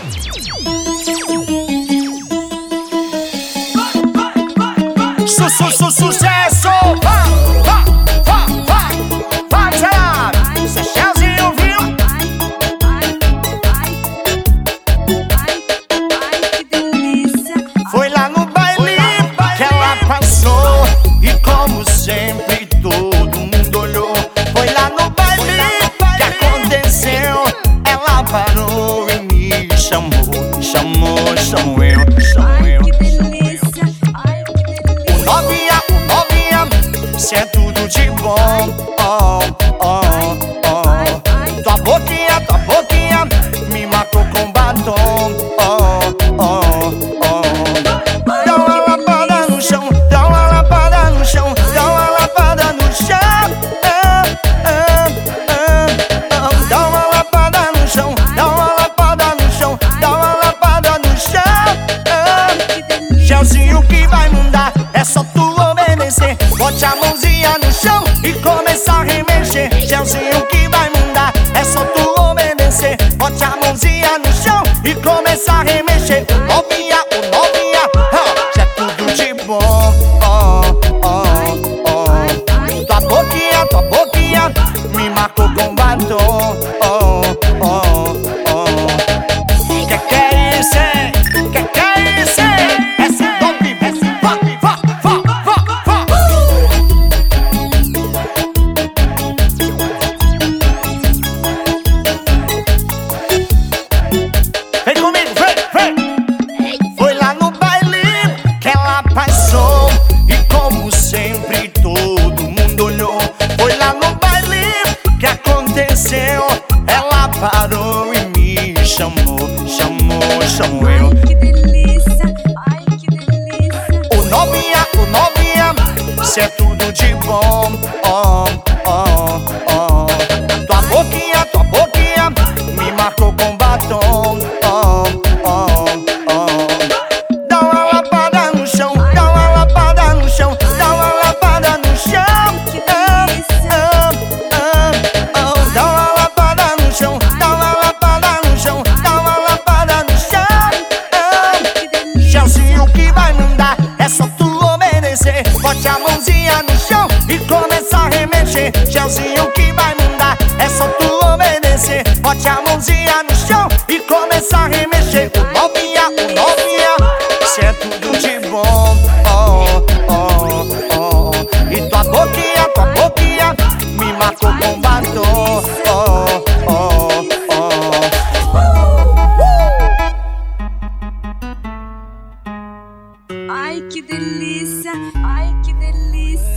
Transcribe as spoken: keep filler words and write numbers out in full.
Su, su, su, sucesso! Vá, vá, vá, vá, vá, gelado! Isso é Chãozinho, viu? Foi lá no baile que ela passou e como sempre todo mundo olhou. Foi lá no baile que aconteceu. Ela parou e me chamou, chamou, chamou eu, chamou eu. O novinha, o novinha, cê é tudo de bom, oh, oh, oh. Tua boquinha, tua boquinha me marcou com batom, oh, oh, oh. Dá uma lapada no chão, dá uma lapada no chão, dá uma lapada no chão, ah, ah, ah, ah. Dá uma lapada no chão, dá uma lapada no chão, dá uma lapada no chão, ah. Chãozinho que vai mandar, é só tu obedecer. Bote a mãozinha no chão e começa a remexer. Chãozinho que vai mandar, é só tu obedecer. Bote a mãozinha no chão e começa a remexer. O novinha, o novinha, ah, já é tudo de bom, oh, oh, oh. Tua boquinha, tua boquinha me marcou com batom, oh, oh, oh. Que que é isso, hein? Que que é isso, hein? Essa é top, essa é top, vá, vá, vá, vá. Vem comigo, vem, vem. Foi lá no baile que ela passou e como sempre todo mundo olhou. Foi lá no baile que aconteceu. Ela parou e me chamou, chamou, chamou eu. Que delícia, ai que delícia. O novinha, o novinha, cê é tudo de bom, oh, oh, oh. Tua boquinha, tua boquinha me marcou com batom, oh, oh, oh. Dá uma lapada no chão, dá uma lapada no chão, dá uma lapada no chão, Que ah, delícia. ah, ah, ah. Dá uma lapada no chão, dá uma lapada no chão, dá uma lapada no chão, ah. Que delícia. Chãozinho que vai mandar, é só tu obedecer. Bote a mãozinha no chão e começa a remexer. Chãozinho que vai mandar, é só tu obedecer. Bote a mãozinha no chão e começa a remexer. O novinha, o novinha, cê é tudo de bom, oh, oh, oh. E tua boquinha, tua boquinha me marcou com batom, oh, oh, oh. Ai que delícia, ai que delícia.